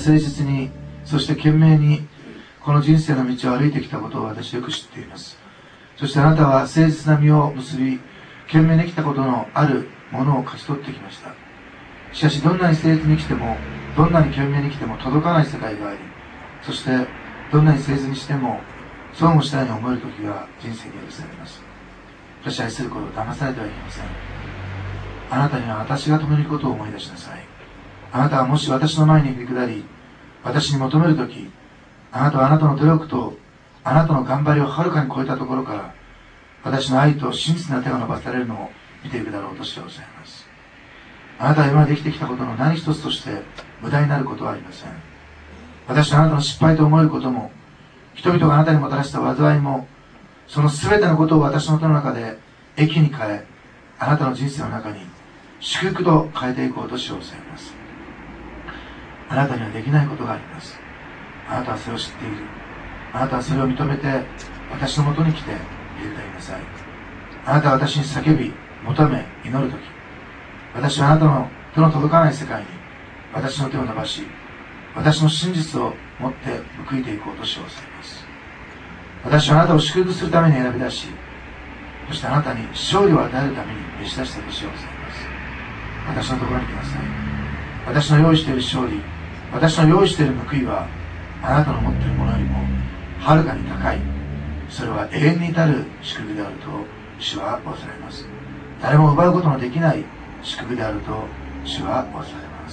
誠実に、そして懸命にこの人生の道を歩いてきたことを私よく知っています。そしてあなたは誠実な実を結び、懸命に生きたことのあるものを勝ち取ってきました。しかしどんなに誠実に生きても、どんなに懸命に生きても届かない世界があり、そしてどんなに誠実にしても損をしたように思える時が人生に許されます。しかし愛することを騙されてはいけません。あなたには私が止めることを思い出しなさい。あなたはもし私の前に振り下り、私に求めるとき、あなたはあなたの努力とあなたの頑張りをはるかに超えたところから、私の愛と真実な手が伸ばされるのを見ていくだろうとしてございます。あなたは今まで生きてきたことの何一つとして無駄になることはありません。私はあなたの失敗と思えることも、人々があなたにもたらした災いも、その全てのことを私の手の中で益に変え、あなたの人生の中に祝福と変えていこうとしようとされます。あなたにはできないことがあります。あなたはそれを知っている。あなたはそれを認めて私のもとに来て入れてあげなさい。あなたは私に叫び、求め、祈るとき、私はあなたの手の届かない世界に私の手を伸ばし、私の真実を持って報いていこうとしようとされます。私はあなたを祝福するために選び出し、そしてあなたに勝利を与えるために召し出したとしようとされます。私のところに来なさい。私の用意している勝利、私の用意している報いはあなたの持っているものよりもはるかに高い。それは永遠に至る祝福であると主は仰せられます。誰も奪うことのできない祝福であると主は仰せられます。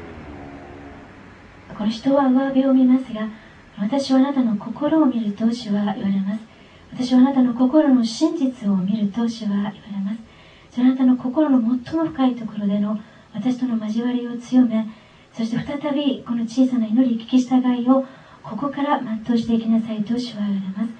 この人は上辺を見ますが、私はあなたの心を見ると主は言われます。私はあなたの心の真実を見ると主は言われます。そのあなたの心の最も深いところでの私との交わりを強め、そして再びこの小さな祈り聞き従いをここから全うしていきなさいと主は言われます。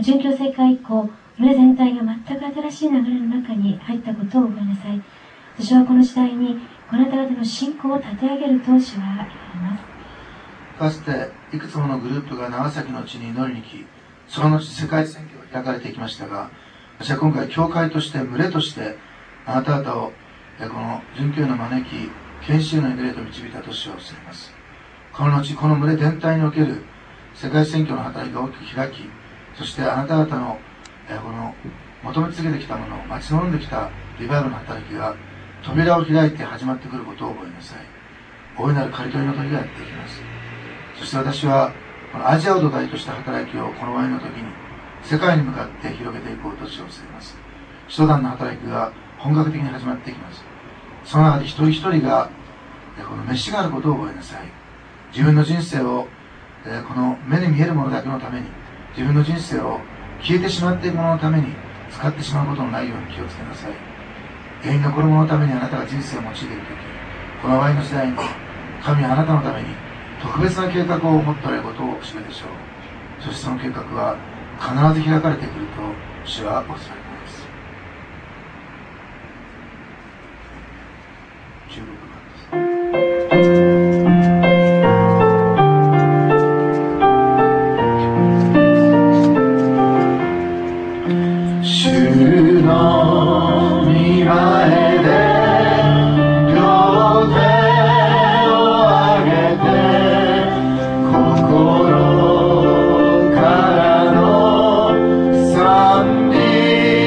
殉教世界以降、村全体が全く新しい流れの中に入ったことを覚えなさい。私はこの時代にこなた方の信仰を立て上げると主は言われます。 かつていくつものグループが長崎の地に祈りに来、その後世界選挙が開かれていきましたが、私は今回教会として群れとしてあなた方をこの殉教への招き、献身への祈りへと導いたと主はおっしゃいます。この後この群れ全体における世界選挙の働きが大きく開き、そしてあなた方のこの求め続けてきたもの、待ち望んできたリバイバルの働きが扉を開いて始まってくることを覚えなさい。大いなる刈り取りの時がやってきます。そして私はこのアジアを土台とした働きをこの場合の時に世界に向かって広げていこうとしようとしています。使徒団の働きが本格的に始まっていきます。その中で一人一人がこの飯があることを覚えなさい。自分の人生をこの目に見えるものだけのために、自分の人生を消えてしまっているもののために使ってしまうことのないように気をつけなさい。永遠に残るもののためにあなたが人生を用いているとき、この終わりの時代に神はあなたのために特別な計画を持っておられることをお示めでしょう。そしてその計画は必ず開かれてくると主はおっしゃいます。16番です。 心からの賛美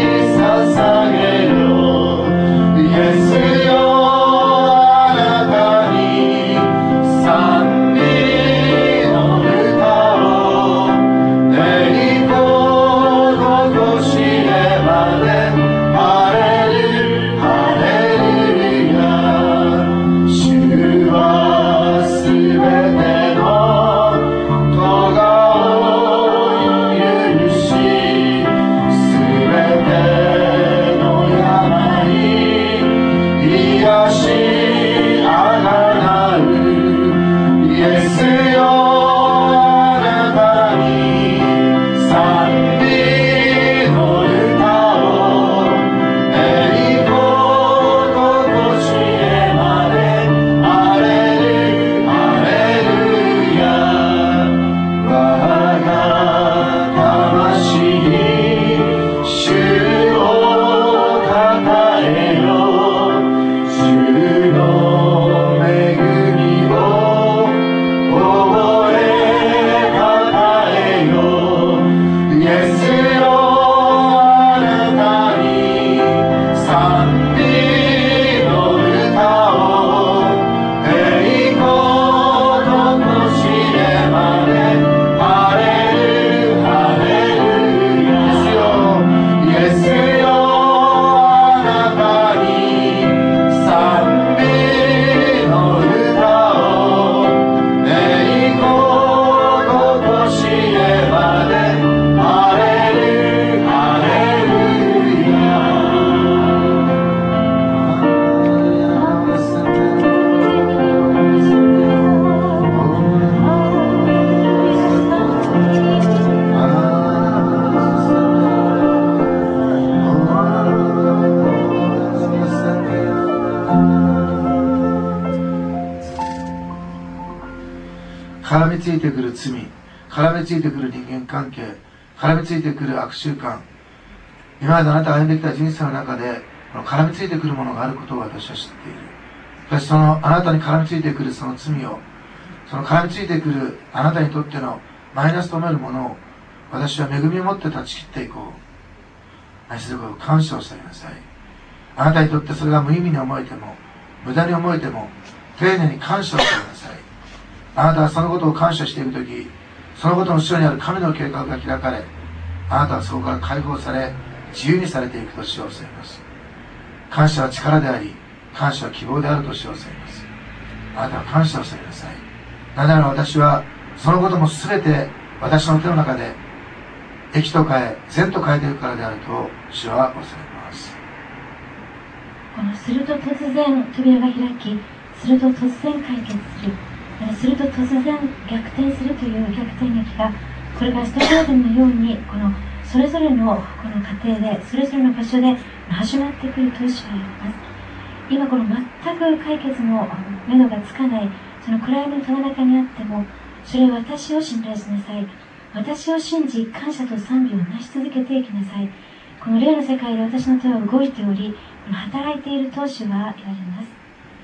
絡みついてくる人間関係、絡みついてくる悪習慣、今まであなたが歩んできた人生の中でこの絡みついてくるものがあることを私は知っている。しかしそのあなたに絡みついてくるその罪を、その絡みついてくるあなたにとってのマイナスと思えるものを、私は恵みを持って断ち切っていこう。愛することを感謝をしてあげなさい。あなたにとってそれが無意味に思えても、無駄に思えても、丁寧に感謝をしてあげなさい。あなたはそのことを感謝しているとき、そのことの後ろにある神の計画が開かれ、あなたはそこから解放され、自由にされていくと主を教えます。感謝は力であり、感謝は希望であると主を教えます。あなたは感謝をしてください。なぜなら私はそのことも全て私の手の中で益と変え善と変えていくからであると主は教えます。 このすると突然扉が開き、すると突然解決する、すると突然逆転するという逆転劇がこれからストーリーのようにこのそれぞれのこの過程でそれぞれの場所で始まってくると主は言います。今この全く解決の目処がつかないその暗闇のた中にあっても、それは私を信頼しなさい。私を信じ感謝と賛美をなし続けていきなさい。この霊の世界で私の手は動いており、この働いていると主は言われます。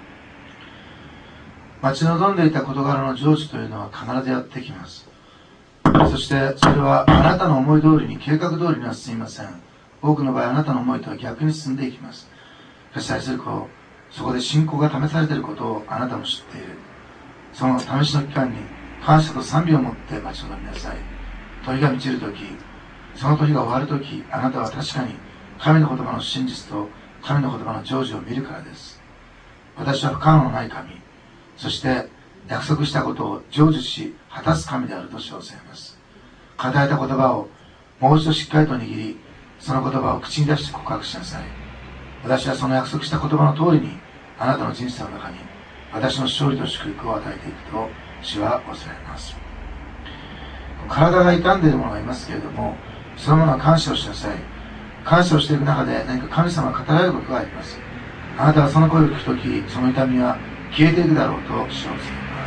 待ち望んでいた事柄の成就というのは必ずやってきます。そしてそれはあなたの思い通りに計画通りには進みません。多くの場合あなたの思いとは逆に進んでいきます。しかし愛する子、そこで信仰が試されていることをあなたも知っている。その試しの期間に感謝と賛美を持って待ち望みなさい。鳥が満ちるとき、その鳥が終わるとき、あなたは確かに神の言葉の真実と神の言葉の成就を見るからです。私は不可能のない神、そして約束したことを成就し果たす神であると称せます。語られた言葉をもう一度しっかりと握り、その言葉を口に出して告白しなさい。私はその約束した言葉の通りにあなたの人生の中に私の勝利と祝福を与えていくと主はおっしゃいます。体が痛んでいる者がいますけれども、そのものは感謝をしなさい。感謝をしていく中で何か神様が語られることがあります。あなたはその声を聞くとき、その痛みは消えていくだろうと主はおっしゃいます。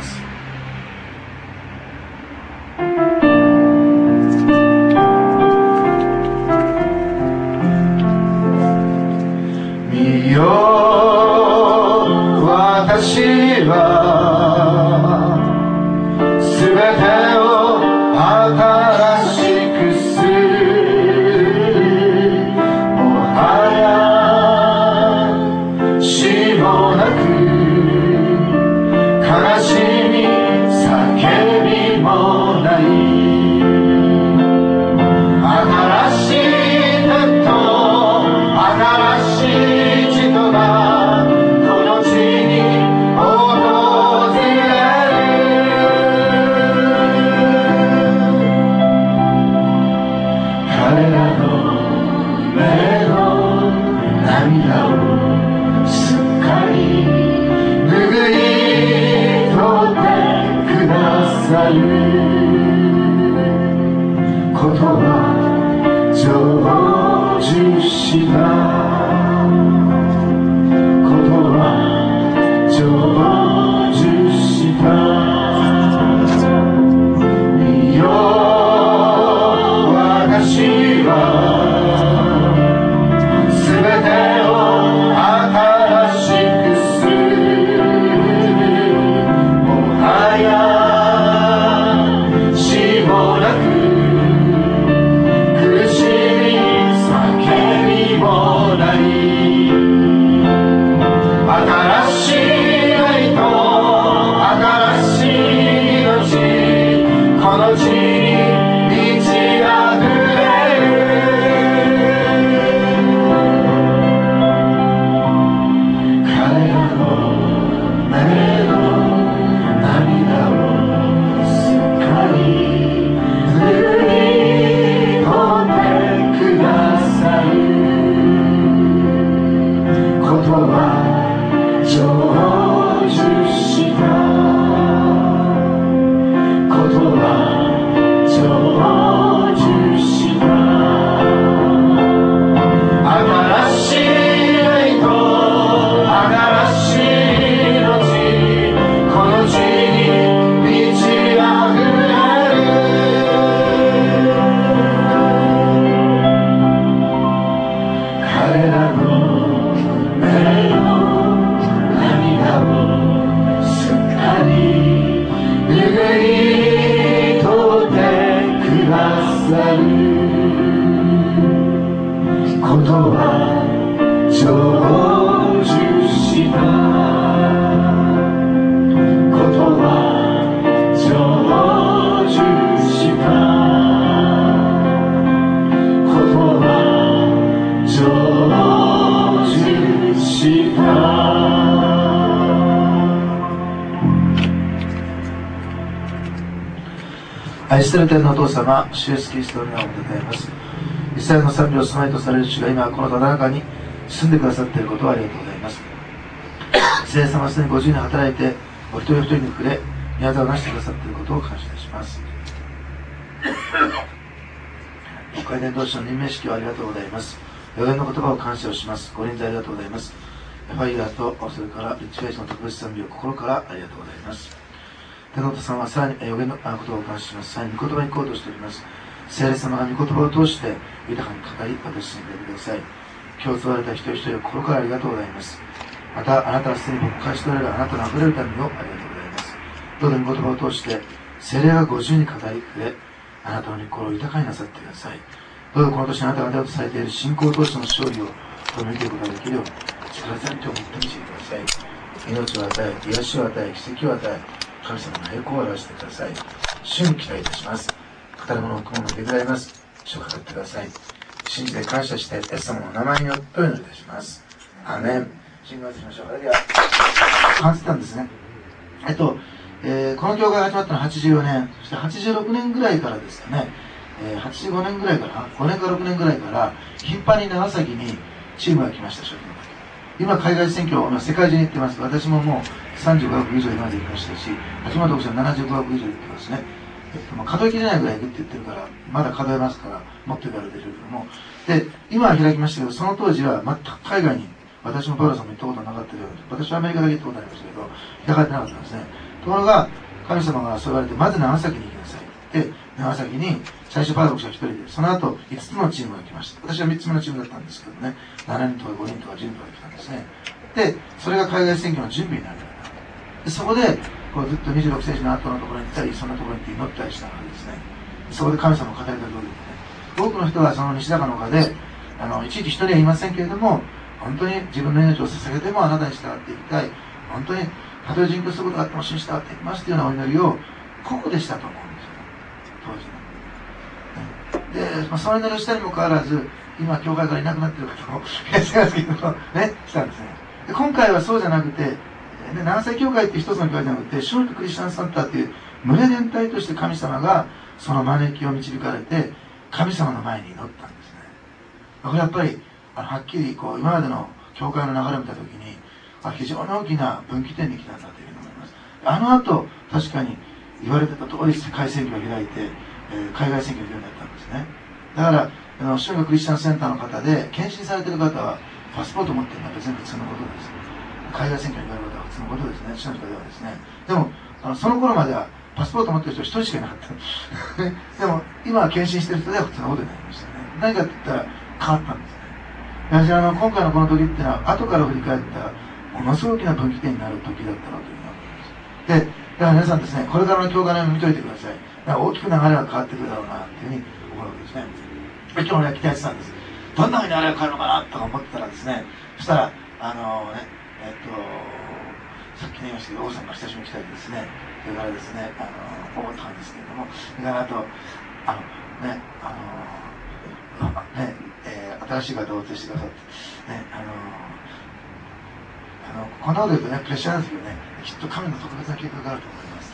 見よ私はすべてを新しくする。もはや死もなく悲しみ叫びもない。新しい手と新しい地とがこの地に訪れる。 愛する天のお父様、主イエスキリストの皆を褒めたたえます。イスラエルの賛美を住まいとされる主が今このただ中に住んでくださっていることをありがとうございます。聖霊様はすでにご自由に働いてお一人お一人に触れ宮沢をなしてくださっていることを感謝いたします。会伝同士の任命式をありがとうございます。予言の言葉を感謝をします。ご臨在ありがとうございます。ファイヤーとそれからリッチフェイスの特別賛美を心からありがとうございます。天の父さんはさらに予言の言葉を感謝します。さらに御言葉に行こうとしております。聖霊様が御言葉を通して豊かに語り私に触れてください。今日問われた一人一人を心からありがとうございます。またあなたはすでに僕からしておられるあなたのあふれる民をありがとうございます。どうぞ御言葉を通して聖霊がご自由に語り触れあなたの御心を豊かになさってください。どうぞこの年あなたが出ようとされている信仰を通しての勝利をと見ていくことができるように力強い手を持って導いてください。命を与え癒しを与え奇跡を与え神様の栄光を表してください。主に期待いたします。語るものを含むのでございます。主を語ってください。信じて感謝してイエス様の名前によってお祈りいたします。アーメン。信号しましょう。では感じたんですね。この教会が始まったのは84年、そして86年ぐらいからですかね、85年ぐらいかな、5年か6年ぐらいから頻繁に長崎にチームが来ました。初期の時今海外選挙を世界中に行ってます。私ももう35学以上今まで行きましたし、秋元牧師は75学以上行ってますね。数えきれないぐらい行くって言ってるからまだ数えますから持っていかれてるけども、で今は開きましたけど、その当時は全く海外に私もパウロさんも行ったことなかったけど、私はアメリカだけ行ったことありましたけど開かれてなかったんですね。ところが神様がそう言われて、まず長崎に行きなさいで、長崎に最初パウロ牧師は1人で、その後5つのチームが来ました。私は3つ目のチームだったんですけどね、7人とか5人とか10人とか来たんですね。でそれが海外選挙の準備になるで、そこでこうずっと26世紀の後のところに行ったり、そんなところに行って祈ったりしながらですね、そこで神様を語りた通りですね、多くの人はその西高の丘でいちいち一人はいませんけれども、本当に自分の命を捧げてもあなたに従っていきたい、本当にたとえ人工することがあっても信じ従っていきますというようなお祈りを個々でしたと思うんですよ、当時の。で、その祈りをしたにもかかわらず、今教会からいなくなっている方もいらっしゃいますけどね、したんですね。で今回はそうじゃなくて、長崎教会って一つの教会じゃなくて、ショートクリスチャンサンターっていう群れ全体として神様がその招きを導かれて神様の前に祈ったんですね。これやっぱりはっきりこう今までの教会の流れを見たときに非常に大きな分岐点に来たんだというふうに思います。あの後確かに言われてた通り世界選挙を開いて、海外選挙を開いたんですね。だからショートクリスチャンセンターの方で献身されている方はパスポートを持っているのは別に普通のことです。海外選挙に行かれることは普通のことですね。主の人ではですね。でもその頃まではパスポートを持っている人は一人しかいなかったでも今は献身している人では普通のことになりましたね。何かって言ったら変わったんですね。私今回のこの時っていうのは後から振り返ったものすごく大きな分岐点になる時だったなというふうに思います。でだから皆さんですね、これからの教会の見といてください。だから大きく流れが変わってくるだろうなっていうふうに思うわけですね。今日俺は期待してたんです。どんなふうに流れが変わるのかなとか思ってたらですね、そしたらさっき言いましたけど、王さんが親しみに来たりですね、それからですね、思ったんですけれども、それからあと、新しい方をお連れしてくださって、こんなこと言うとね、プレッシャーなんですけどね、きっと神の特別な計画があると思います。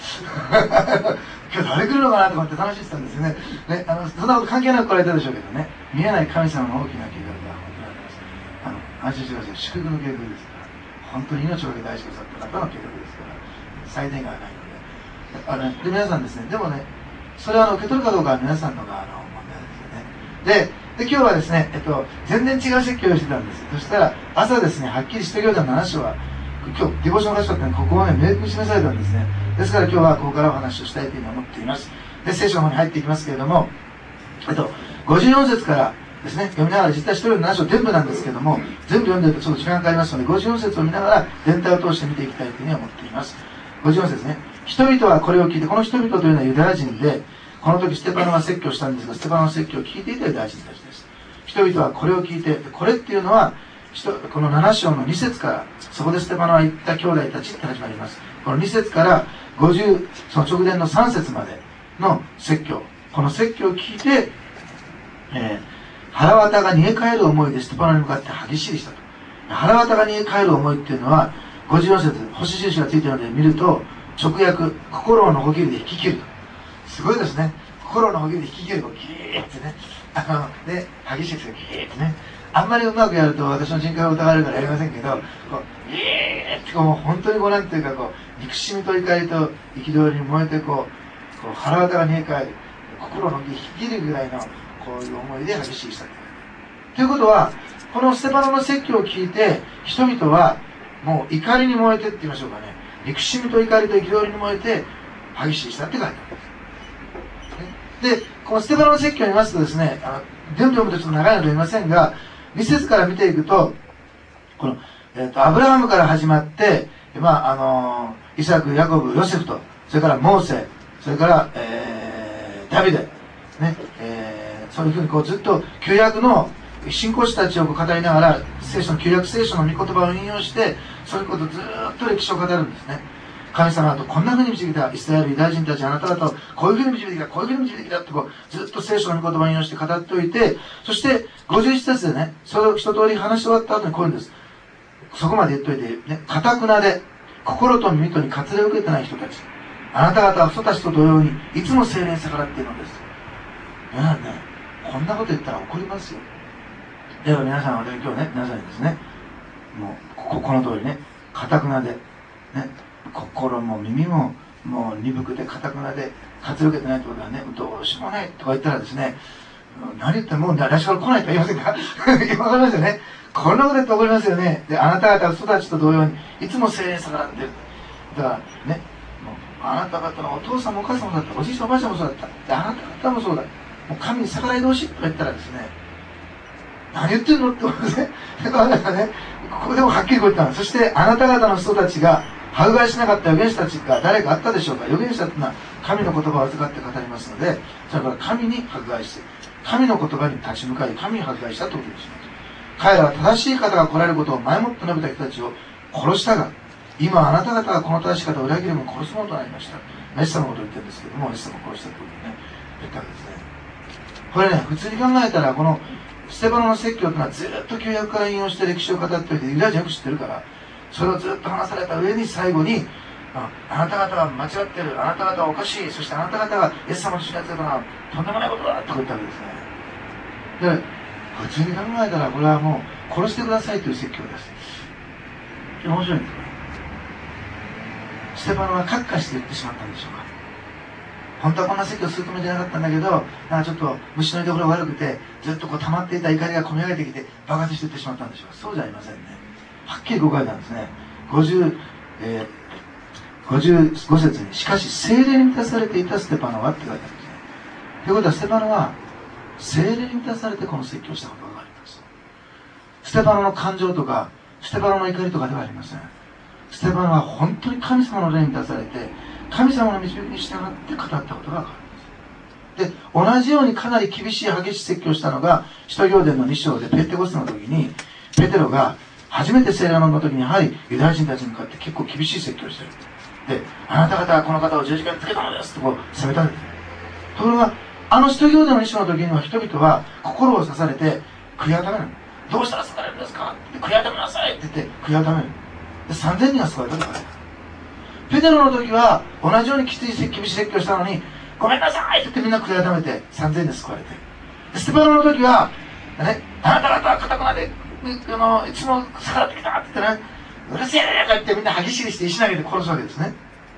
今日誰来るのかなと思って楽しんでたんですよね。そんなこと関係なく来られたでしょうけどね、見えない神様の大きな計画が本当にあります。安心してください。祝福の計画ですから。本当に命をかけて愛してくださった方の計画ですから、最低限はないので。で、皆さんですね、でもね、それを受け取るかどうかは皆さんの側の問題ですよね。で、今日はですね、全然違う説教をしてたんです。そしたら、朝ですね、はっきりしてるような7章は、今日、ディボーションの箇所ってここをね、明確に示されたんですね。ですから今日はここからお話をしたいというふうに思っています。で、聖書の方に入っていきますけれども、54節からですね、読みながら、実は一人の7章全部なんですけども、全部読んでるとちょっと時間がかかりますので、54節を見ながら全体を通して見ていきたいというふうに思っています。54節ね。人々はこれを聞いて、この人々というのはユダヤ人で、この時ステパノは説教したんですが、ステパノの説教を聞いていたユダヤ人たちです。 人々はこれを聞いて、これっていうのはこの7章の2節から、そこでステパノは言った兄弟たちって始まります。この2節から50、その直前の3節までの説教、この説教を聞いて、腹渡が逃げ帰る思いでステパノに向かって歯ぎしりしたと。腹渡が逃げ帰る思いっていうのは、54節、星印がついているので見ると、直訳、心をのこぎりで引き切ると。すごいですね。心をのこぎりで引き切ると、ギーってね。で、歯ぎしりする、ギーってね。あんまりうまくやると私の人格が疑われるからやりませんけど、ギーってもう本当になんていうか憎しみと怒りと憤りに燃えて腹渡が逃げ帰る。心の引き切るぐらいのこういう思いで歯ぎしりしたということは、このステパノの説教を聞いて人々はもう怒りに燃えてって言いましょうかね、憎しみと怒りと憤りに燃えて歯ぎしりしたって書いてあるんです。で、このステパノの説教を見ますとですね、全部読むとちょっと長いので言いませんが、2節から見ていくと、この、アブラハムから始まって、イサク、ヤコブ、ヨセフと、それからモーセ、それから、ダビデ、ね、そういうふうにずっと旧約の信仰者たちを語りながら、聖書の旧約聖書の御言葉を引用して、そういうことをずっと歴史を語るんですね。神様とこんな風に導いた、イスラエルユダヤ人たちあなた方をこういう風に導いてきた、こういう風に導いてきたってずっと聖書の御言葉を引用して語っておいて、そして51節でね、それを一通り話し終わった後にこういうんです。そこまで言っといて、ね、堅くなで、心と耳とに割礼を受けてない人たち、あなた方は人たちと同様に、いつも聖霊に逆らっているのです。皆さんね、こんなこと言ったら怒りますよ。では皆さん、私今日ね、皆さんにですね、もう、この通りね、堅くなで、ね、心も耳ももう鈍くて堅くなで活力がないってことはね、どうしようもないとか言ったらですね、何言ってもう来週から来ないとは言いませんかわかりますよね。こんなこと言って怒りますよね。で、あなた方は人たちと同様にいつも聖霊に逆らってる。だからね、もうあなた方のお父さんもお母さんもそうだった、おじいさんおばあちゃんもそうだった、であなた方もそうだ、もう神に逆らい同士とか言ったらですね、何言ってるのって思うんですね。だからね、ここでもはっきりこう言ったの。そしてあなた方の人たちが迫害しなかった預言者たちが誰かあったでしょうか。預言者というのは神の言葉を預かって語りますので、それから神に迫害して、神の言葉に立ち向かい、神に迫害したということです。彼らは正しい方が来られることを前もって述べた人たちを殺したが、今あなた方がこの正しい方を裏切るも殺すものとなりました。イエス様のことを言ってるんですけども、イエス様を殺したということをね、言ったわけですね。これね、普通に考えたら、このステパノの説教というのはずっと旧約から引用して歴史を語っておいて、ユダヤ人よく知ってるから、それをずっと話された上に最後に、あなた方は間違ってる、あなた方はおかしい、そしてあなた方がイエス様の主にやってたのはとんでもないことだと言ったわけですね。で、普通に考えたらこれはもう殺してくださいという説教です。面白いんですよ。ステパノは閣下して言ってしまったんでしょうか。本当はこんな説教するつもりじゃなかったんだけど、なんかちょっと虫の居所が悪くて、ずっと溜まっていた怒りが込み上げてきて爆発していってしまったんでしょうか。そうじゃありませんね。はっきりこう書いてあるんですね。55節に、しかし聖霊に満たされていたステパノはって書いてあるんですね。ということはステパノは聖霊に満たされてこの説教をしたことがあります。ステパノの感情とかステパノの怒りとかではありません。ステパノは本当に神様の霊に満たされて、神様の導きに従って語ったことがわかるんです。で、同じようにかなり厳しい激しい説教をしたのが使徒行伝の2章でペンテコステの時に、ペテロが初めて聖霊を飲んだ時にやはりユダヤ人たちに向かって結構厳しい説教をしてる。で、あなた方はこの方を十字架につけたのですとこう責めたんです。ところが、使徒行伝の2章の時には人々は心を刺されて悔い改める。どうしたら救われるんですかって、悔い改めなさいって言って悔い改める。で、3000人が救われたとかね。ペテロの時は同じように厳しい説教したのに、ごめんなさいって言ってみんな悔い改めて3000人で救われて。で、ステパノの時は、ね、あなた方は堅くなで、いつも逆らってきたって言ってね、うるせえとか言ってみんな歯ぎしりして石投げて殺すわけですね。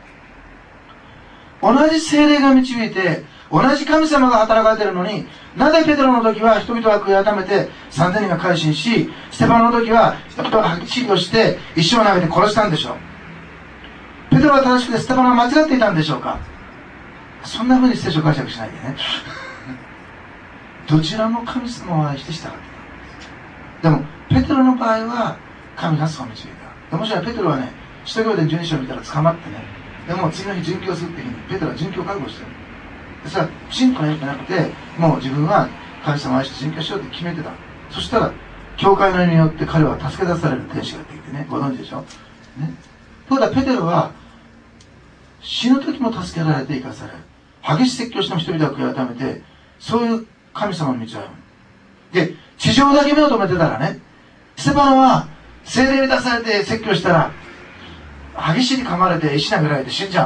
同じ聖霊が導いて、同じ神様が働かれているのに、なぜペテロの時は人々が悔い改めて3000人が改心し、ステパノの時は人々が歯ぎしりをして石を投げて殺したんでしょう。ペテロは正しくてステパノは間違っていたんでしょうか。そんな風に聖書を解釈しないでね。どちらも神様を愛して従っていた。でもペテロの場合は神がそう導いた。もしろペテロはね、使徒行伝12章を見たら捕まってね、でも次の日殉教するって日にペテロは殉教を覚悟してる。それは信仰の意味じゃなくて、もう自分は神様を愛して殉教しようって決めてた。 そしたら教会の祈りによって彼は助け出される天使が出てきてね、ご存知でしょ、ね、ところがペテロは死ぬ時も助けられて生かされる。激しい説教しても人々は悔い改めて、そういう神様の道を歩む。で、地上だけ目を留めてたらね、ステパノは聖霊に出されて説教したら、激しいに噛まれて石投げられて死んじゃう。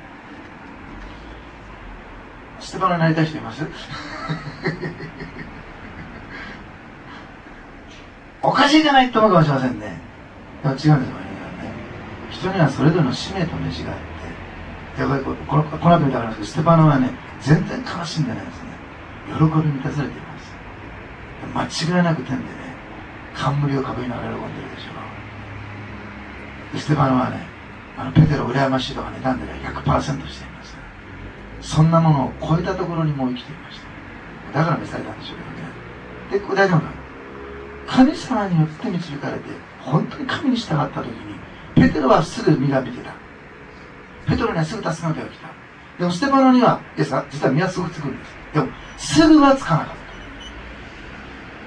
ステパノになりたい人いますおかしいじゃないと思うかもしれませんね。でも違うんですよね。人にはそれぞれの使命と飯があって、でこの後見たらありますけど、ステパノはね、全然悲しんでないですね。喜び満たされています。間違いなく天でね、冠をかぶりながら喜んでるでしょう。でステパノはね、ペテロ羨ましいとか妬んでね、100% しています。そんなものを超えたところにもう生きていました。だから召されたんでしょうけどね。で、これ大丈夫か。神様によって導かれて、本当に神に従った時に、ペテロはすぐ実が見てた。ペテロにはすぐ助けの手が来た。でもステパノには、実は実はすぐつくんです。でも、すぐはつかなかった。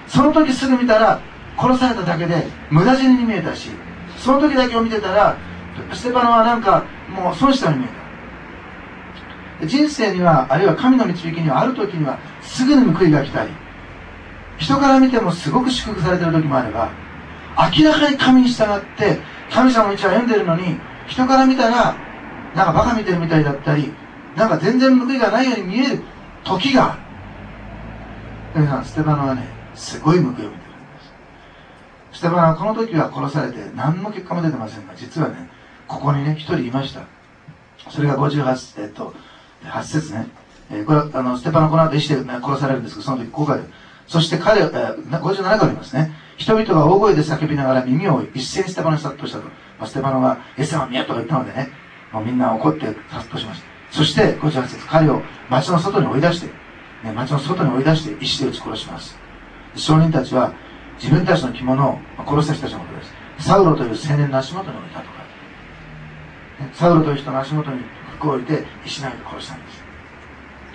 その時すぐ見たら、殺されただけで無駄死に見えたし、その時だけを見てたら、ステパノはなんかもう損したように見えた。人生には、あるいは神の導きには、ある時にはすぐに報いが来たり、人から見てもすごく祝福されている時もあれば、明らかに神に従って神様の道を歩んでいるのに、人から見たらなんかバカ見てるみたいだったり、なんか全然報いがないように見える時がある。皆さん、ステパノはね、すごい報いを見てるんです。ステパノはこの時は殺されて何の結果も出てませんが、実はね、ここにね、一人いました。それが8節ね。これはステパノこの後石で、ね、殺されるんですけど、その時こう書いてある。そして彼、57個ありますね。人々が大声で叫びながら耳を一斉にステパノに殺到したと。ステパノがエサを見よとか言ったのでね、もうみんな怒って殺到しました。そして58節、彼を町の外に追い出して、ね、町の外に追い出して石で撃ち殺します。証人たちは自分たちの着物を、殺した人たちのことです。サウロという青年の足元に置いたとか、ね、サウロという人の足元に服を置いて石投げで殺したんです。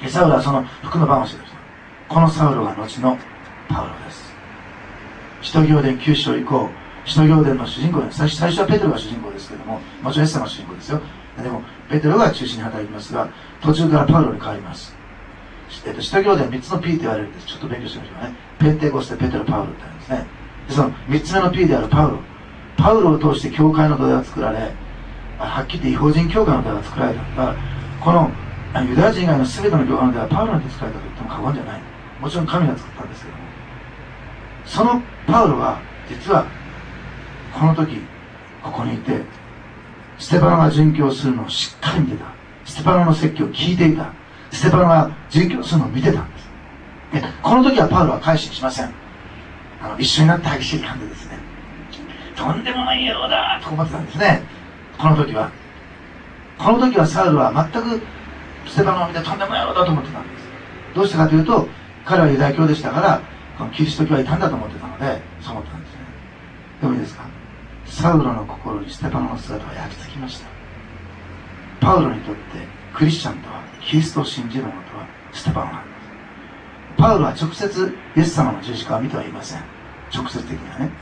サウロはその服の番をしていました。このサウロが後のパウロです。使徒行伝9章以降、使徒行伝の主人公です。最初はペテロが主人公ですけれども、もちろんイエス様が主人公ですよ。でもペテロが中心に働きますが、途中からパウロに変わります。使徒行伝3つの P と言われるんです。ちょっと勉強してみましょうね。ペンテコステ、ペテロ、パウロってあるんですね。でその3つ目の P であるパウロを通して教会の土台が作られ、はっきり言って違法人教会の土台が作られたんだ。このユダヤ人以外の全ての教会の土台はパウロに作られたと言っても過言じゃない。もちろん神が作ったんですけども、そのパウロは実はこの時ここにいて、ステパノが殉教するのをしっかり見てた。ステパノの説教を聞いていた。ステパノが殉教するのを見てたんです。でこの時はパウロは改心しません。一緒になって激しい感じですね。とんでもない野郎だと思ってたんですね。この時はサウルは全くステパノを見てとんでもない野郎だと思ってたんです。どうしてかというと、彼はユダヤ教でしたから、このキリスト教はいたんだと思ってたので、そう思ってたんですね。でもいいですか、サウロの心にステパノの姿は焼き付きました。パウロにとってクリスチャンとは、キリストを信じる者とはステパノなんです。パウロは直接イエス様の十字架を見てはいません。直接的にはね。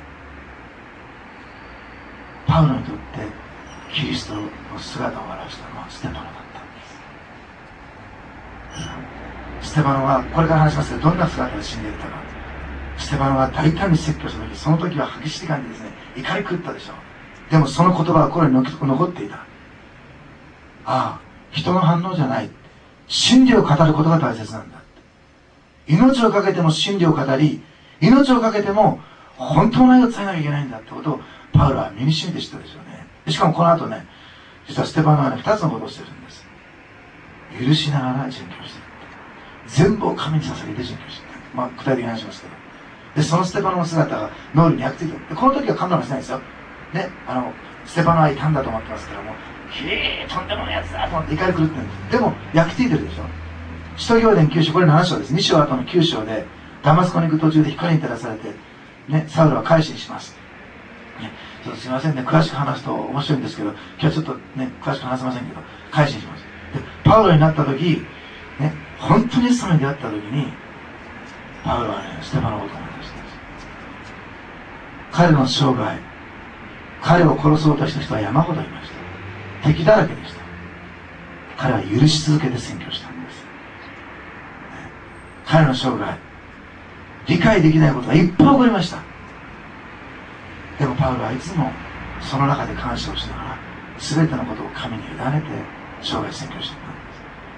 パウロにとってキリストの姿を表したのはステパノだったんです。ステパノは、これから話しますけど、どんな姿で死んでいったか。ステパノは大胆に説教した時、その時は激しい感じですね。怒り狂ったでしょう。でもその言葉は心に残っていた。ああ、人の反応じゃない。真理を語ることが大切なんだ。命をかけても真理を語り、命をかけても本当の愛を伝えなきゃいけないんだってことをパウロは身に染みて知ったでしょうね。しかもこの後ね、実はステパノはね、2つのことをしてるんです。許しながら殉教している。全部を神に捧げて殉教している。具体的に話しますけど。で、そのステパノの姿が脳裏に焼き付いてる。で、この時はカムラもしないんですよ。ね、ステパノはいたんだと思ってますけども、とんでもないやつだと思って怒り狂ってるんです。でも、焼き付いてるでしょ。使徒行伝9章、これ7章です。2章後の9章で、ダマスコに行く途中で光に照らされて、ね、サウルは改心します。ね、ちょっとすいませんね、詳しく話すと面白いんですけど、今日はちょっとね、詳しく話せませんけど、改心します。で、パウロになった時、ね、本当にイエス様に出会った時に、パウロはね、ステパノのことを思い出したんです。 彼の生涯、彼を殺そうとした人は山ほどいました。敵だらけでした。彼は許し続けて宣教したんです。彼の生涯、理解できないことがいっぱい起こりました。でもパウロはいつもその中で感謝をしながら全てのことを神に委ねて生涯宣教していたんです。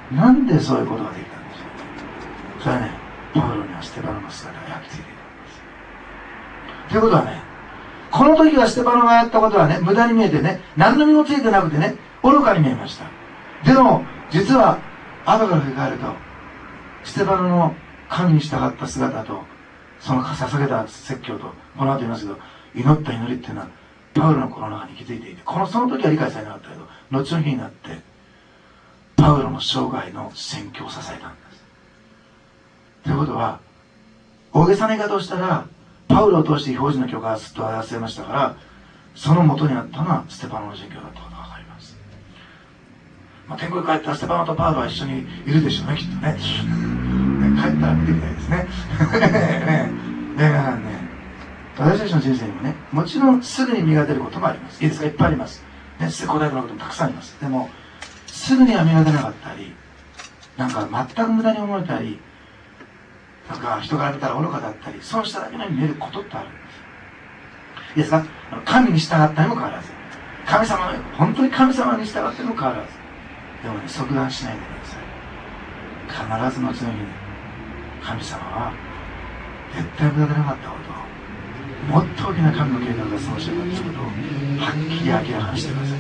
なんでそういうことができたんでしょう。それはね、パウロにはステパノの姿が焼き付いていたんです。ということはね、この時はステパノがやったことはね、無駄に見えてね、何の身もついてなくてね、愚かに見えました。でも実は後から振り返ると、ステパノの神に従った姿と、その捧げた説教と、この後言いますけど、祈った祈りっていうのはパウロの心の中に気づいていて、その時は理解されなかったけど、後の日になってパウロの生涯の宣教を支えたんです。ということは、大げさな言い方をしたら、パウロを通して異邦人の教会がずっと表せましたから、その元にあったのはステパノの宣教だったことが分かります。天国に帰ったらステパノとパウロは一緒にいるでしょうね、きっとね。帰ったら見てみたいですね。皆さんね、私たちの人生にもね、もちろんすぐに実が出ることもあります。いいですか、いっぱいあります。ね、成功大学のこともたくさんあります。でも、すぐには実が出なかったり、なんか全く無駄に思えたり、なんか人から見たら愚かだったり、そうしただけのように見えることってあるんです。いいですか、神に従ったにも変わらず、神様の、本当に神様に従っても変わらず、でもね、即断しないでください。必ず後の日に、神様は絶対無駄でなかったことを、もっと大きな神の計画がその人だということをはっきり明らかにしてください。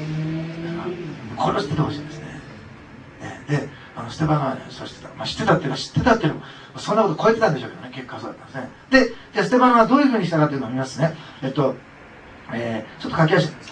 殺しててほしいんですね。で、ステパノはね、そうしてた。知ってたっていうか、知ってたっていうのも、そんなこと超えてたんでしょうけどね、結果そうだったんですね。で、じゃあステパノはどういうふうにしたかというのを見ますね。ちょっと書き足します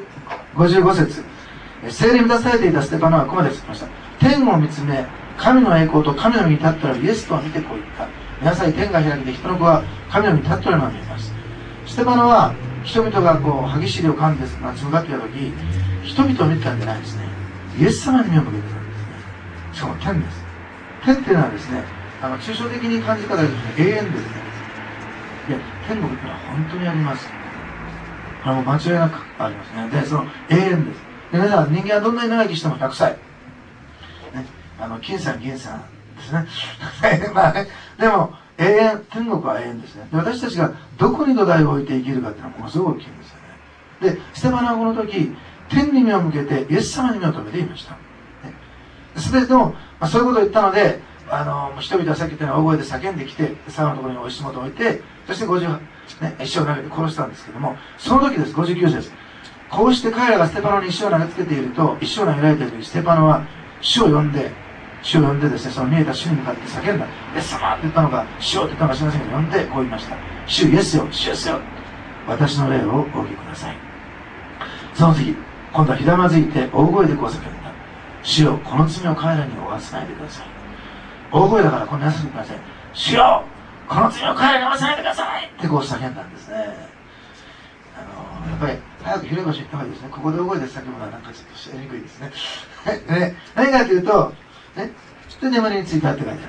。55節。聖霊に満たされていたステパノはここまで聞きました。天を見つめ、神の栄光と神の御に立ったらイエスとは見てこう言った。皆さん天が開けて人の子は神の御に立っておるのが見えます。ステパノは人々がこう歯ぎしりを噛んで立ち向かっていた時、人々を見てたんじゃないですね。イエス様に目を向けてたんですね。しかも天です。天っていうのはですね、抽象的に感じ方がですね、永遠ですね。いや、天国っていうのは本当にあります。これはもう間違いなくありますね。で、その永遠です。で、皆さん、人間はどんなに長生きしても100歳。ね、金さん、銀さんですね。まあね、でも、永遠、天国は永遠ですね。で、私たちがどこに土台を置いて生きるかっていうのはものすごく大きいんですよね。で、ステパノはこの時、天に目を向けて、イエス様に目を留めていました。すべても、そういうことを言ったので、人々はさっき言ったように大声で叫んできて、沢のところにお石元を置いて、そして石を投げて殺したんですけども、その時です、59節。こうして彼らがステパノに石を投げつけていると、石を投げられている時、ステパノは主を呼んでですね、その見えた主に向かって叫んだ。イエス様って言ったのか、主をって言ったのか知りませんけど、呼んでこう言いました。主イエスよ、主イエスよ。私の霊をお受けください。その次、今度はひざまずいて大声でこう叫んだ。主よ、この罪を彼らに負わせないでください。大声だからこんな優しくください。主よ、この罪を彼らに負わせないでくださいってこう叫んだんですね。やっぱり早く広い場所に行った方がいいですね。ここで大声で叫ぶのはなんかちょっとしやりにくいですね。何かというと、で眠りについたって書いてあります。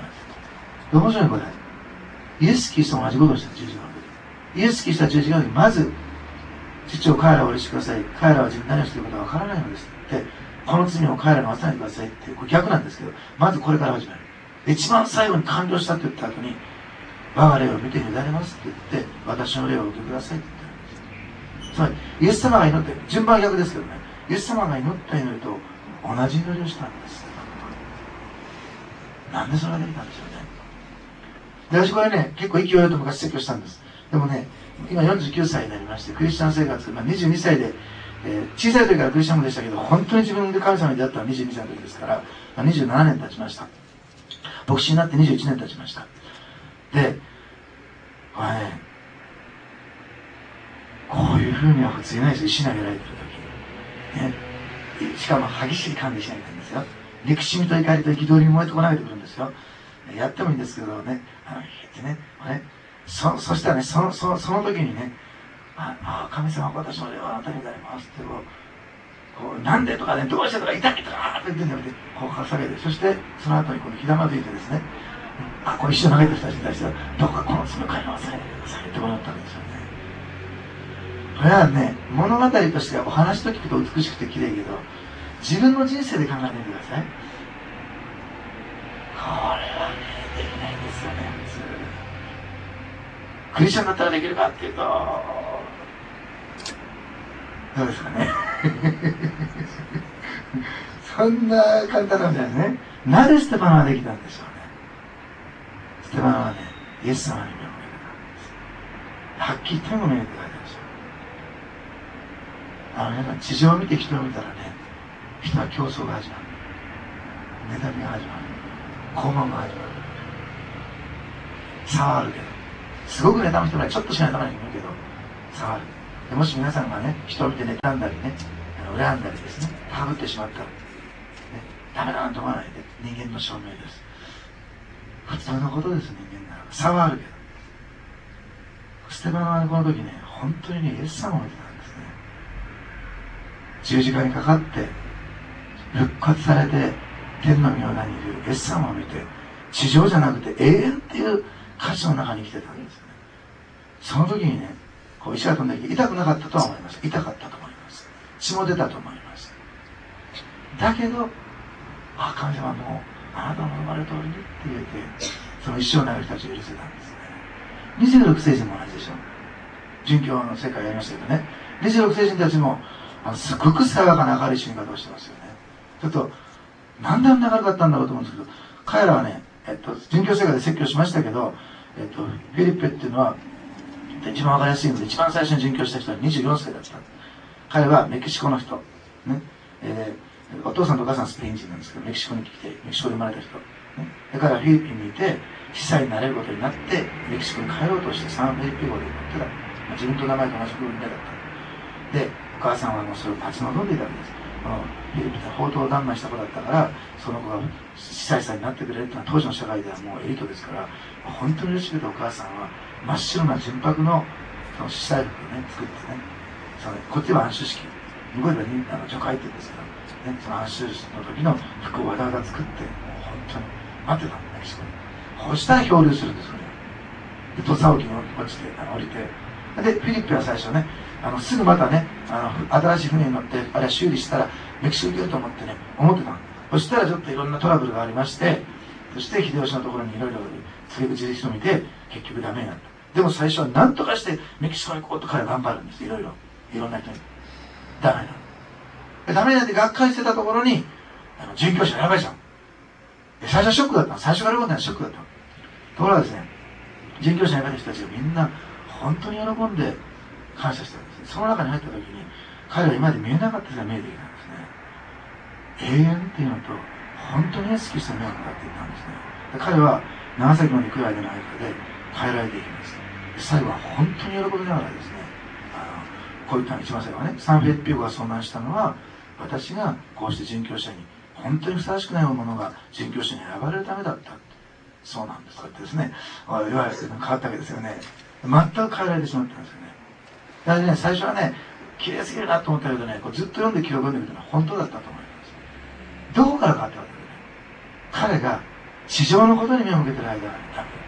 面白いこれ。イエス・キリストも同じことをした十字架の時。イエス・キリストは十字架の時、まず、父を彼らをお許しください。彼らは自分何をしていることがわからないのですって、この罪を彼らに負わせないでくださいって、これ逆なんですけど、まずこれから始める。一番最後に完了したって言った後に、我が霊を見て委ねますって言って、私の霊をお受けくださいって言ったんです。つまり、イエス様が祈って、順番は逆ですけどね、イエス様が祈った祈りと同じ祈りをしたんです。なんでそれができたんでしょうね。で、私これね、結構勢いよく昔説教したんです。でもね、今49歳になりまして、クリスチャン生活、22歳で、小さい時からクリスチャンもでしたけど、本当に自分で神様に出会ったのは22歳の時ですから、27年経ちました。牧師になって21年経ちました。で、これね、こういう風には普通いないですよ、石投げられてる時。ね、しかも激しい感じしないんですよ。憎しみと怒りと憤りに燃えてこないでくるんですよ。やってもいいんですけどね、そしたらね、その時にね、神様、私の霊はあなたに委ねますってこうなんでとかね、どうしてとか、痛いとかって言ってんじゃなくて、こう下げて、そしてその後にこのひざまずいてですね、こう石を投げた人たちに対しては、どうかこの罪を変えませんでくださいってこうなったんですよね。 これはね、物語としてお話と聞くと美しくて綺麗けど、自分の人生で考えてみてください。これはね、できないんですよね。クリスチャンだったらできるかっていうと、どうですかね。そんな簡単なんだよね。なぜステパノはできたんでしょうね。ステパノはね、イエス様に目を向けてたんです。はっきり天を見るって書いてあるでしょ。皆さん、地上を見て人を見たらね、人は競争が始まる。妬みが始まる。傲慢が始まる。差はあるけど、すごく妬む人はちょっとしか妬まない人もいるけど、差はある。でもし皆さんがね、人を見て妬んだりね、恨んだりですね、高ぶってしまったら、ね、ダメだなんて思わないで、人間の証明です。普通のことです、人間なら。差はあるけど。ステパノはこの時ね、本当にね、イエス様を見てたんですね。十字架にかかって、復活されて、天の御座にいるイエス様を見て、地上じゃなくて永遠っていう価値の中に生きてたんですよね。その時にね、こう石が飛んできて痛くなかったとは思います。痛かったと思います。血も出たと思います。だけど、神様もあなたの生まれ通りにって言えて、その一生のある人たちを許せたんですね。26世人も同じでしょ。殉教の世界やりましたけどね、26世人たちもすごく爽やかな明るい死に方をしてますよね。ちょっとなんであんな明るかったんだろうと思うんですけど、彼らはね、殉教世界で説教しましたけど、フィリッペっていうのは一番わかりやすいので、一番最初に殉教した人は24歳だった。彼はメキシコの人、ね、お父さんとお母さんはスペイン人なんですけど、メキシコに来て、メキシコで生まれた人、ね、で彼はフィリピンにいて司祭になれることになって、メキシコに帰ろうとしてサンフィリピン語で乗ってた。自分と名前と同じ国民だった。で、お母さんはもうそれを待ち望んでいたわけです。このフィリピンで放蕩断末した子だったから、その子が司祭さんになってくれるっていうのは当時の社会ではもうエリートですから、本当に嬉しくてお母さんは真っ白な純白のその司祭服をね、作ってね、こっちは安守式、向こうでは除会って言うんですけど、ね、その安守式の時の服をわざわざ作って、もう本当に待ってたんだ、メキシコに。こうしたら漂流するんです、これ。で、土佐沖に落ちて、降りて、で、フィリップは最初ね、すぐまたね、新しい船に乗って、あれは修理したら、メキシコ行けると思ってね、思ってたの。そしたらちょっといろんなトラブルがありまして、そして秀吉のところにいろいろ告げ口で人を見て、結局ダメになった。でも最初は何とかしてメキシコに行こうと彼は頑張るんです。いろんな人に。ダメなの。ダメになってがっかりしてたところに、殉教者やばいじゃん。最初はショックだったの。最初から喜んだのはショックだったの。ところがですね、殉教者にやばい人たちがみんな本当に喜んで感謝したんですね。その中に入った時に、彼は今まで見えなかった人が見えてきたんですね。永遠っていうのと、本当にイエス・キリストの目を向かっていったんですね。で彼は長崎まで行く間の間で変えられていきます。最後は本当に喜びながらですね、こういったの一番最後はね、サンフィリッピオが遭難したのは、私がこうして殉教者に、本当にふさわしくないものが殉教者に選ばれるためだった。そうなんですかってですね、言われて変わったわけですよね。全く変えられてしまったんですよね。だからね、最初はね、綺麗すぎるなと思ったけどね、こうずっと読んで記録を読んでみたのは本当だったと思います。どこから変わったかというとね、彼が地上のことに目を向けてる間はね、ダメだったんです。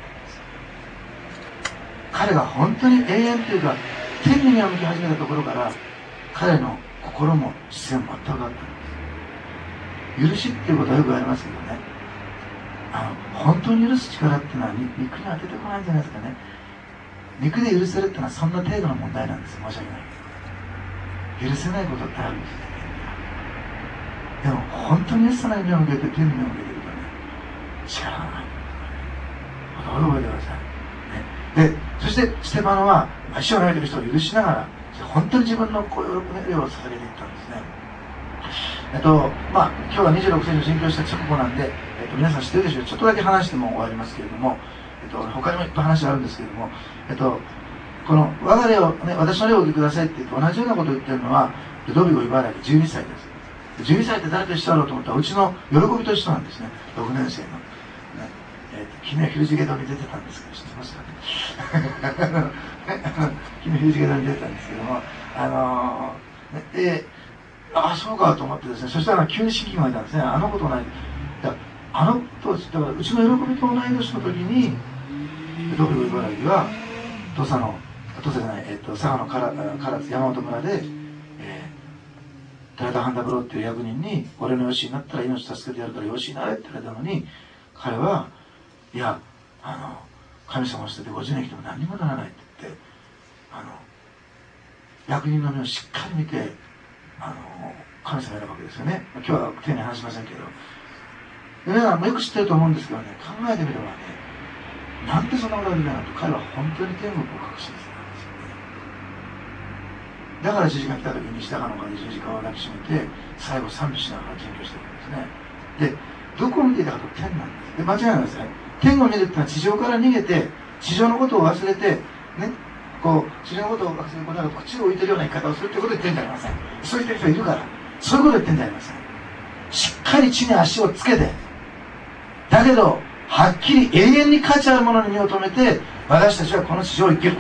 彼が本当に永遠というか、天に目を向き始めたところから、彼の心も視線も全く変わったんです。許しっていうことはよく言われますけどね、本当に許す力っていうのは肉には出てこないんじゃないですかね。肉で許せるっていうのはそんな程度の問題なんです。申し訳ないけど。許せないことってあるんですね。でも本当にイエス様に目を向けて天に目を向けてるとね、力がない。覚えてください。ね、で、そしてステパノは死を投げてる人を許しながら、本当に自分のこう喜びを捧げていったんですね。今日は26世紀の殉教した直後なんで、皆さん知ってるでしょう。ちょっとだけ話しても終わりますけれども、他にもいっぱい話あるんですけれども、この我が霊を、ね、私の霊をお受けくださいって言って同じようなことを言ってるのは、ルドビゴ茨城12歳です。12歳って誰と一緒だろうと思ったら、うちの喜びと一緒なんですね。6年生の。昨日ヒルジゲドに出てたんですけど、知ってますかね。昨日ヒルジゲドに出てたんですけども、そうかと思ってですね、そしたら急に親近がいたんですね。あの子と同い、だからうちの喜びと同い年の時に、ルドビゴ茨城は土佐の戸瀬じゃない、佐賀の唐津山本村で、寺田半田ブローっていう役人に俺の養子になったら命助けてやるから養子になれって言われたのに、彼はいや神様を捨てて50年来ても何にもならないって言って、役人の目をしっかり見て神様を選ぶわけですよね。今日は丁寧に話しませんけど、皆さんもよく知ってると思うんですけどね、考えてみればね、なんでそんなことができないのと、彼は本当に天国を確信してたんですよね。だから十字架が来た時に下がの場で十字架を抱きしめて最後賛美しながら殉教していくんですね。でどこを見ていたかと天なんです。で間違いないですね。天を見るっていうのは地上から逃げて地上のことを忘れてね、こう地上のことを忘れてこうなんか口を置いてるような生き方をするってことを言ってんじゃありません。そういう人いるからそういうことを言ってんじゃありません。しっかり地に足をつけて、だけどはっきり永遠に価値あるものに身を留めて私たちはこの地上を生きる。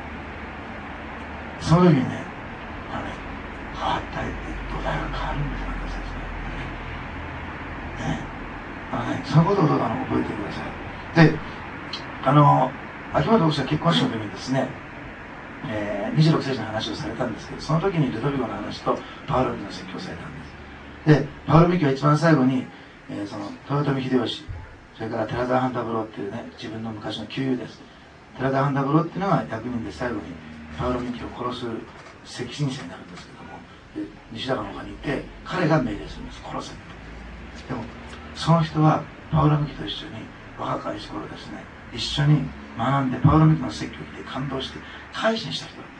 その時にね変わったり土台が変わるんですよ、私たちね。そのことをどうか覚えてください。で、秋元牧師は結婚式の時にですね、26世紀の話をされたんですけど、その時にルドビゴの話とパウロミキの説教をされたんです。で、パウロミキは一番最後に、その豊臣秀吉、それから寺田半田五郎っていうね、自分の昔の旧友です。寺田半田五郎っていうのが役人で最後にパウロミキを殺す責任者になるんですけども、西高の丘にいて彼が命令するんです。殺せって。でもその人はパウロミキと一緒に若かりし頃ですね、一緒に学んでパウロミキの説教を聞いて感動して改心した人だった。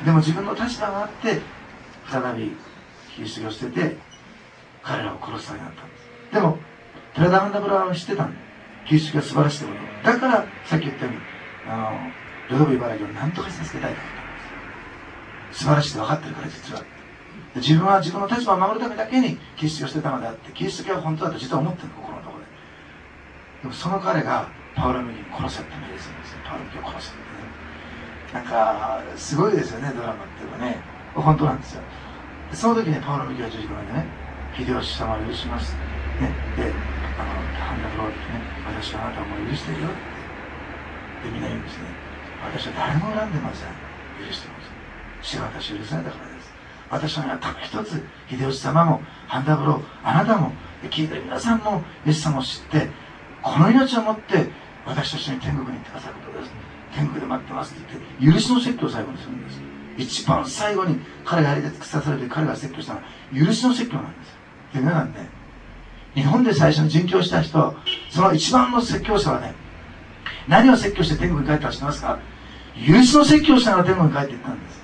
でも自分の立場があって再びキリスト教を捨てて彼らを殺すためになったんです。でも寺田半田村は知ってたんで、キリスト教は素晴らしいことだからさっき言ったようにルドビ茨城を何とかして助けたいと思ったんです。素晴らしいと分かってるから。実は自分は自分の立場を守るためだけにキリスト教を捨てたのであって、キリスト教は本当だと実は思ってるの、心のところで。でもその彼がパウロミキに殺せって命令するんですよ。パウロミキを殺せってね。なんかすごいですよね、ドラマっていうのはね。本当なんですよ。その時ね、パウロミキは十字架でね、秀吉様を許しますね。でハンダブローってね、私はあなたをもう許してるよってでみんな言うんですね。私は誰も恨んでません。許してます。主は私を許されたからです。私のため一つ秀吉様もハンダブロー、あなたも聞いてる皆さんもイエス様を知ってこの命をもって私と一緒に天国に行ってくださることです。天国で待ってますって言って許しの説教を最後にするんです。一番最後に彼がやりで腐されて彼が説教したのは許しの説教なんですよ。で皆さんね、日本で最初に殉教した人、その一番の説教者はね、何を説教して天国に帰ったか知ってますか？許しの説教をしながら天国に帰っていったんです。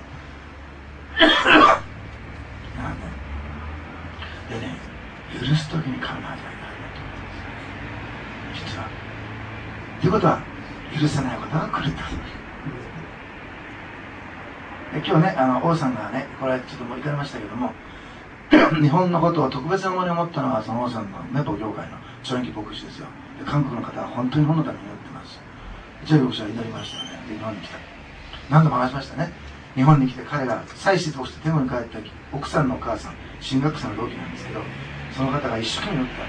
でね、許す時に神の味わいがあるんだと思うんです。実は。ということは、許せないことが来ると。今日ね、王さんがね、これちょっともう行かれましたけども、日本のことを特別な思いに思ったのはその王さんのね、母業界のチョンギ牧師ですよ。で韓国の方は本当に日本のために祈ってます。チョンギ牧師は祈りましたよね。で日本に来た。何度も話しましたね。日本に来て彼が妻子として天国に帰った時、奥さんのお母さん、進学生の同期なんですけど、その方が一生懸命祈った。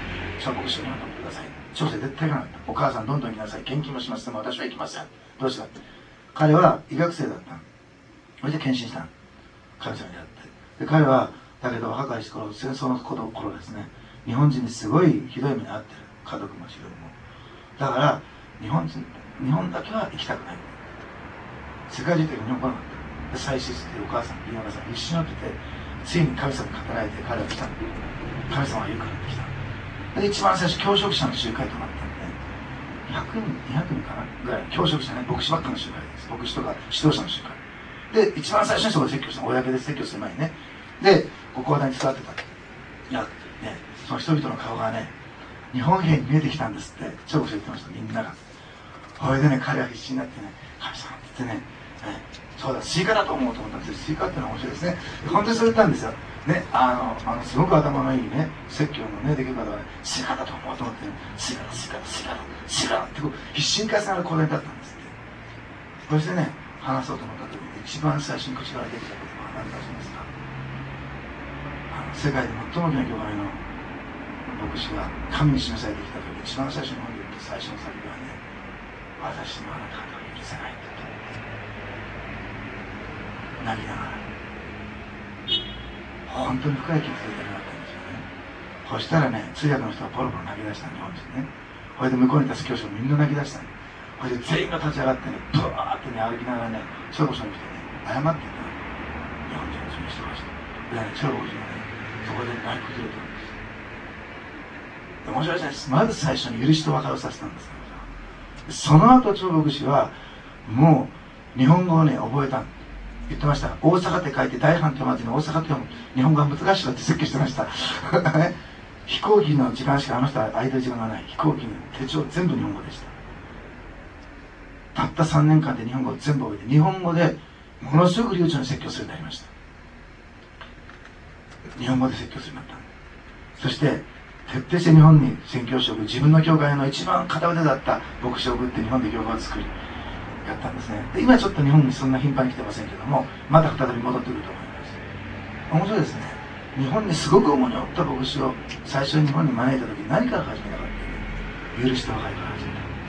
チョン牧師を祈ってください。調整絶対行かなかった。お母さんどんどん行きなさい。献金もします。でも私は行きません。どうしたって。彼は医学生だったの。それで献身したの。神様にやって。で彼はだけど若い頃、戦争の頃ですね、日本人にすごいひどい目に遭ってる。家族も仕事も。だから日本だけは行きたくない。世界中的に日本来なかった。で妻子っていうお母さんとお母さん一緒になってて、ついに神様に語られて彼は来た。神様が言うから来た。で一番最初教職者の集会となったんで、100人200人かなぐらい教職者ね、牧師ばっかの集会です。牧師とか指導者の集会で一番最初にそこで説教したの。公で説教する前にね。で講談に伝わってた。いやね、その人々の顔がね、日本兵に見えてきたんですって長子言ってました。みんなが。それでね、彼は必死になってね、神様って言ってね、そうだ、スイカだと思うと思ったんですよ。スイカっていうのは面白いですね。本当にそう言ったんですよ。ね、すごく頭のいいね、説教のね、できる方はね、スイカだと思うと思ってね、スイカだ、スイカだ、スイカだ、スイカだってこう必死に返される講談だったんですって。そしてね、話そうと思った時に一番最初に口から出てきた言葉は何だと思いますか？世界で最も大きな教会の牧師が神に示されてきた時、一番最初に言った最初の先ではね、私のあなた方を許せないって言った。 泣きながら本当に深い傷ついてなかったんですよね。そしたらね、通訳の人がポロポロ泣き出したんで、日本人ね。これで向こうにいた教師がみんな泣き出したんで、これで全員が立ち上がってね、ブワーってね、歩きながらね、長牧師に来てね、謝ってた日本人の人がして。でね、長牧師がね、そこで泣き崩れてるんです。で面白いですね。まず最初に許しと別れをさせたんですけど、その後長牧師はもう日本語をね覚えたん言ってました。大阪って書いて大阪って読まずに大阪って読む。日本語は難しいだって説教してました飛行機の時間しかあの人は空いてる時間がない。飛行機の手帳全部日本語でした。たった3年間で日本語を全部覚えて、日本語でものすごく流暢に説教するようになりました。日本語で説教するようになった。そして徹底して日本に宣教師を送り、自分の教会の一番片腕だった牧師を送って日本で教会を作りやったんですね。で今ちょっと日本にそんな頻繁に来てませんけども、また再び戻ってくると思います。面白いですね。日本にすごく重荷を負った牧師を最初に日本に招いた時に何から始めたかっていう、許しと別れから始めたんです。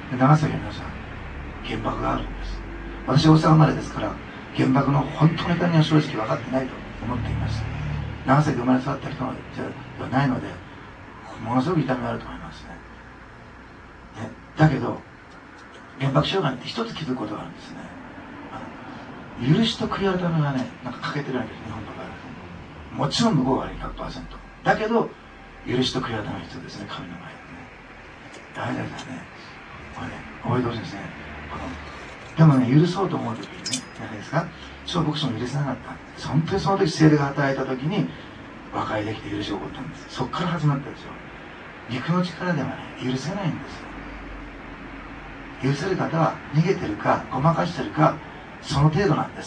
で長崎の皆さん、原爆があるんです。私は大阪生まれですから、原爆の本当の痛みは正直分かってないと思っています。長崎で生まれ育った人ではないので、ものすごく痛みがあると思いますね。だけど原爆障害って一つ気づくことがあるんですね。許しと悔い改めがね、なんか欠けてるわけです、日本の場合。もちろん向こうが 100%。だけど許しと悔い改めが必要ですね、神の前でね。大事ですね。これね、覚えてほしいですね。でもね、許そうと思う時にね、何ですか、小牧師も許せなかったんです。本当にその時聖霊が働いた時に和解できて許しが起こったんです。そこから始まったんですよ。肉の力ではね、許せないんですよ。許せる方は逃げてるかごまかしてるか、その程度なんです。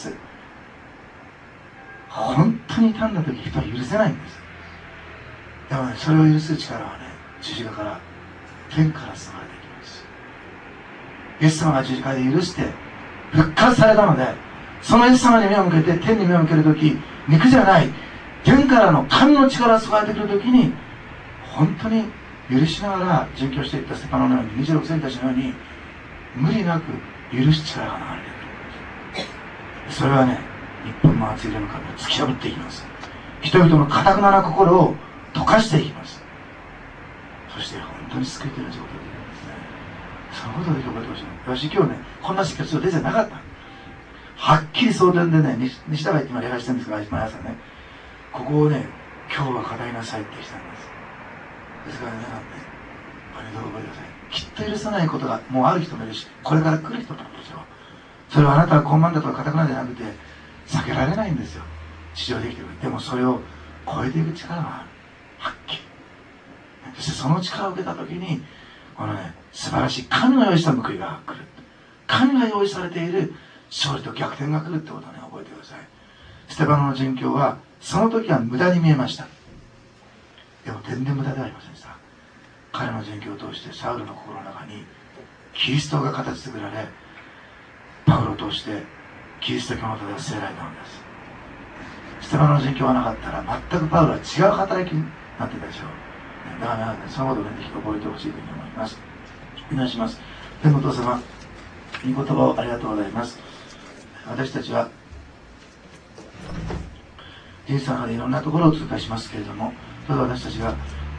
本当に傷んだ時人は許せないんです。でもね、それを許す力はね、十字架から天から注がれていきます。イエス様が十字架で許して復活されたので、そのイエス様に目を向けて天に目を向ける時、肉じゃない天からの神の力が注がれてくる時に、本当に許しながら殉教していったステパノのように、26世たちのように無理なく許す力が流れてくる。それはね、日本の熱い霊の壁を突き破っていきます。人々の堅くなな心を溶かしていきます。そして本当に救いというのはそういうことができるんですね。そのことで覚えてほしい。私今日ね、こんな説教出てなかった。はっきり送電でね、西田が今礼拝してるんですが、毎朝ね、ここをね、今日は語りなさいってしたんです。ですから皆さんね、どう覚えてください。きっと許さないことがもうある人もいるし、これから来る人もいるんですよ。それはあなたは傲慢だとか堅くなじゃなくて避けられないんですよ。地上で生きてくる。でもそれを超えていく力がある。はっきり。そしてその力を受けた時に、このね、素晴らしい神の用意した報いが来る。神が用意されている勝利と逆転が来るってことをね、覚えてください。ステパノの殉教はその時は無駄に見えました。でも全然無駄ではありませんでした。彼の殉教を通してサウルの心の中にキリストが形作られ、パウロを通してキリスト教の手で据えられたのです。ステパノの殉教がなかったら全くパウロは違う働きになってたでしょう。だから、ね、そのことをね、ぜひ覚えてほしいというふうに思います。お願いします。天のお父様、御言葉をありがとうございます。私たちは人生の中でいろんなところを通過しますけれども、ただ私たちが、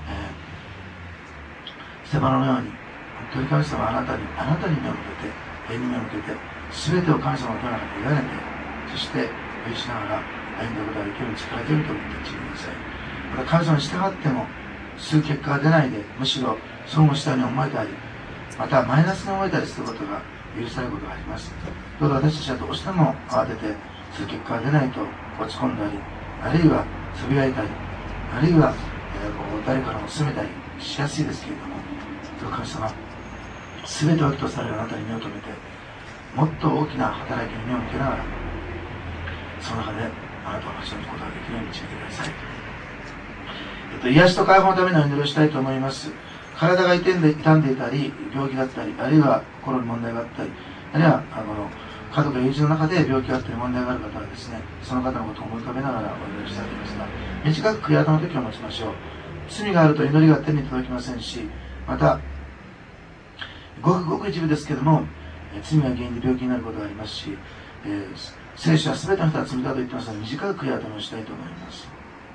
ステパノのように本当に神様はあなたに目を向けて、永遠に目を向けて、全てを神様の手の中で委ねて、そして許しながら歩んだことができるように力強いと思って導いてください。また神様に従ってもすぐ結果が出ないで、むしろ損をしたように思えたり、またマイナスに思えたりすることが許されることがあります。どうぞ私たちはどうしても慌ててすぐ結果が出ないと落ち込んだり、あるいはつぶやいたり、あるいは、誰からも責めたりしやすいですけれども、神様、全てを起とされるあなたに目を留めて、もっと大きな働きに目を向けながら、その中であなたを走ることができるように導いてください。癒しと解放のための祈りをしたいと思います。体が傷んでいたり、病気だったり、あるいは心に問題があったり、あるいは家族や友人の中で病気があったり問題がある方はですね、その方のことを思い浮かべながらお祈りしたいと思いますが、短く悔い改めの時を持ちましょう。罪があると祈りが天に届きませんし、またごくごく一部ですけども、罪が原因で病気になることがありますし、 聖書は全ての人は罪だと言ってますので、短く悔い改めをしたいと思います。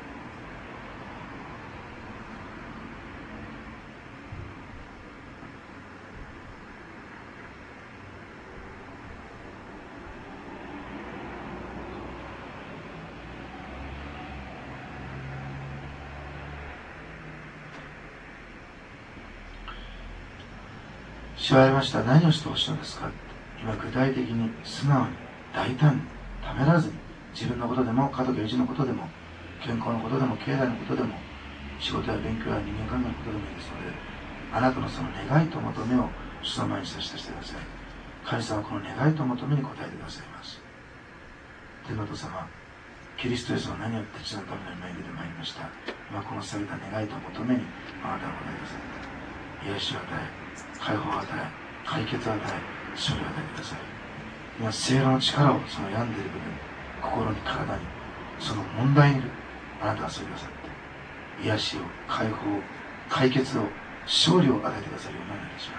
主は言われました。何をしてほしいのですか。今具体的に素直に大胆にためらずに、自分のことでも家族や一のことでも健康のことでも経済のことでも仕事や勉強や人間関係のことでもいいですので、あなたのその願いと求めを主の前に差し出してください。神様はこの願いと求めに応えてくださいます。天のお父様、キリストイエスの名によって地のための前に出てまいりました。今このされた願いと求めにあなたが応えてください。癒しを与え、解放を与え、解決を与え、勝利を与えてください。今聖霊の力をその病んでいる部分、心に体に、その問題にいるあなたがそれくださって、癒しを、解放を、解決を、勝利を与えてくださるようにお願いします。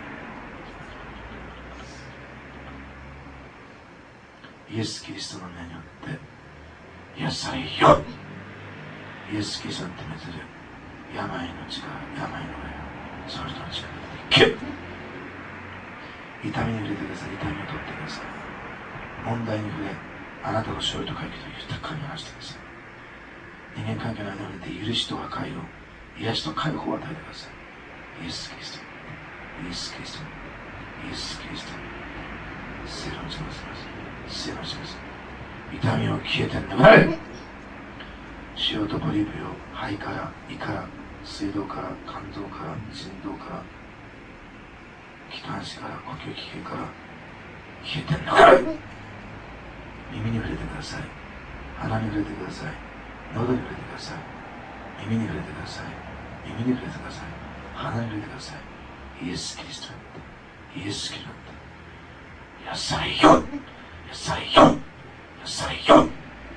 イエス・キリストの名によって癒されよ。イエス・キリストに手めずる病の力、病の霊、その人の力でいけ。痛みに触れてください。痛みを取ってください。問題に触れ、あなたの勝利と解決を豊かに話してください。人間関係の間に出て許しと和解を、癒しと解放を与えてください。イエス・キリスト、イエス・キリスト、イエス・キリスト、聖霊の力です。聖霊の力です。痛みを消えてんだから塩とポリープを肺から胃から水道から肝臓から腎臓から気管支から呼吸器系から消えてんだから耳に触れてください。鼻に触れてください。喉に触れてください。耳に触れてください。耳に触れてください。鼻に触れてください。イエス・キリストにイエス・キリストに癒されよ、癒されよ、癒されよ。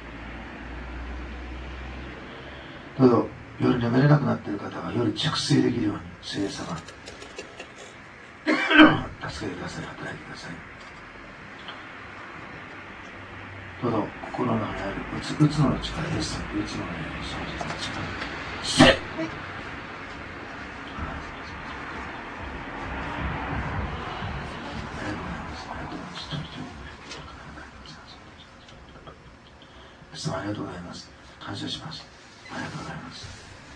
どうぞ夜眠れなくなっている方が夜熟睡できるように聖霊様助けてください。働いてください。どうぞ心の中にあるうつの力です。うつの中にその力せっありがとうございます。感謝します。ありがとうございます。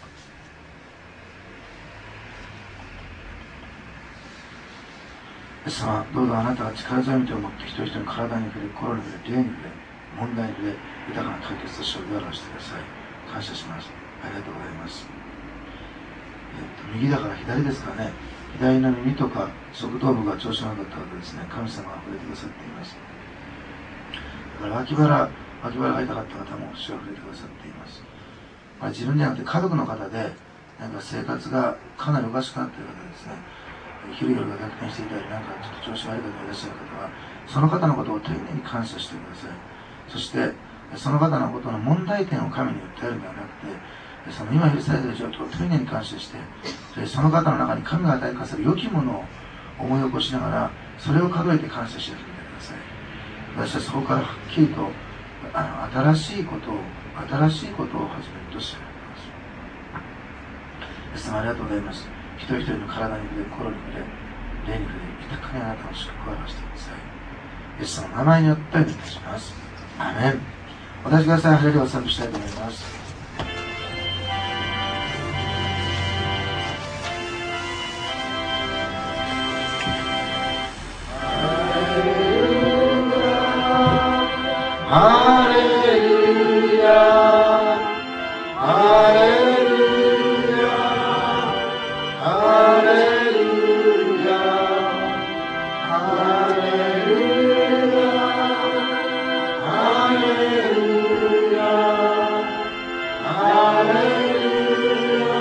イエス様、どうぞあなたが力強いみ手を持って一人一人の体に触れ、心に触れ、霊に触れ、問題に触れ、豊かな解決と勝利を表してください。感謝します。ありがとうございます。右だから左ですかね。左の耳とか側頭部が調子がなかったわけですね。神様が触れてくださっています。だから脇腹が痛かった方も主は触れてくださっています。自分じゃなくて家族の方でなんか生活がかなりおかしくなっている方ですね。昼夜が逆転していたり、なんかちょっと調子悪い方がいらっしゃる方は、その方のことを丁寧に感謝してください。そしてその方のことの問題点を神に訴えるのではなくて、その今許されている状況を丁寧に感謝して、その方の中に神が与えかせる良きものを思い起こしながら、それを数えて感謝し始めてください。私はそこからはっきりと新しいことを始めるとしています。イエス様、ありがとうございます。一人一人の体に触れ、心に触れ、霊に触れ、豊かにあなたの祝福を表してください。イエス様の名前によってお願いいたします。アーメン。お立ちください。ハレルヤを賛美したいと思います。ハレルヤ、ハレルヤ、ハレルヤ、ハレルヤ、ハレルヤ、ハレルヤ、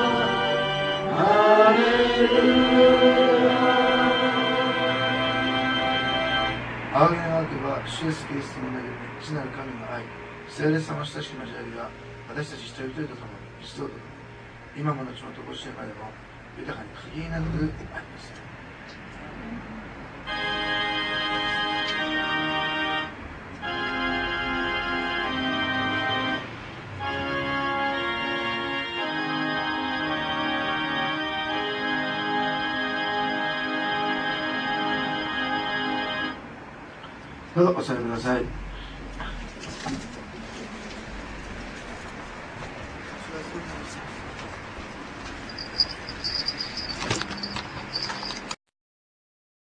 ハレルヤ。仰ぎのわけは主イエスキリストの恵み、父なる神の愛、聖霊様の親しき交わりが私たち一人一人と共に一同と共に今も後のとこしえまでも豊かに限りなくあります。 どうぞお座りください。